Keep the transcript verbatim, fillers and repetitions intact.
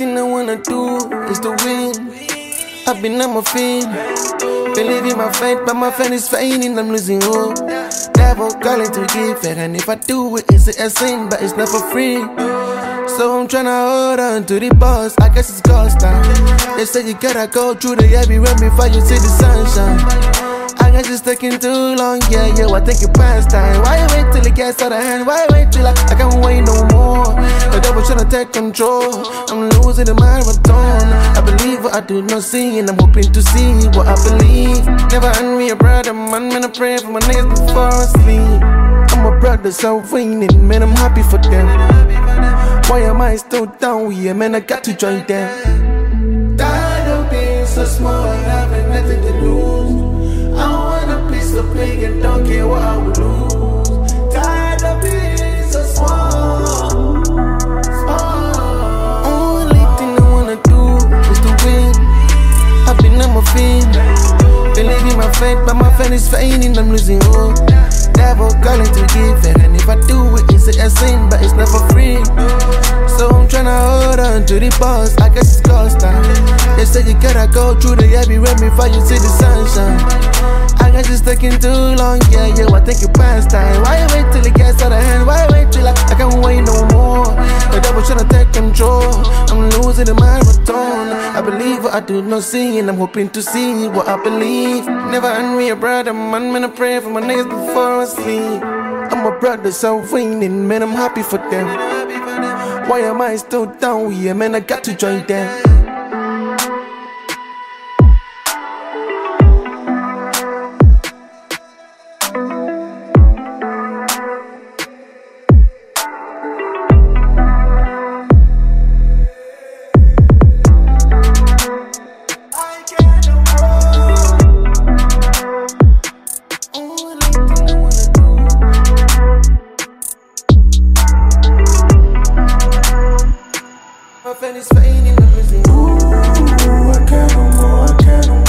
thing I wanna do is to win. I've been on my feet, believe in my fight, but my friend is failing, I'm losing hope. Devil calling to give it, and if I do it, it's a sin, but it's not for free. So I'm tryna hold on to the boss, I guess it's God's time. They say you gotta go through the heavy rain before you see the sunshine. I guess it's taking too long, yeah, yeah, I think it past time. Why you wait till it gets out of hand? Why you wait till I, I can't wait no more? The devil tryna take control, I'm losing the marathon. I believe what I do not see, and I'm hoping to see what I believe. Never hand me a brother, man, man, I pray for my niggas before I sleep. I'm a brother, so winning, man, I'm happy for them. Why am I still down here, man, I got to join them. Tired of being so small and having nothing to lose. I want a piece of play and don't care what I would lose. Tired of being so small, small. Only thing I wanna do is to win. I've been on my feet, believe in my faith, but my friend is failing, I'm losing hope. Devil calling to give it, and if I do it, it's a sin, but it's not for free. So I'm tryna hold on to the boss, I guess it's God's time. They say you gotta go through the heavy rain before you see the sunshine. I guess it's taking too long, yeah, yeah, I think it past time. Why you wait till it gets out of hand? Why you wait till I, I can't wait no more? The devil tryna take control, I'm losing the marathon. I believe what I do not see, and I'm hoping to see what I believe. Never hand me a brother, man, man, I pray for my niggas before I sleep. I'm a brother, so winning, man, I'm happy for them. Why am I still down here, man, I got to join them. My friend is fading, I'm missing. Ooh, I can't no more, I can't no more.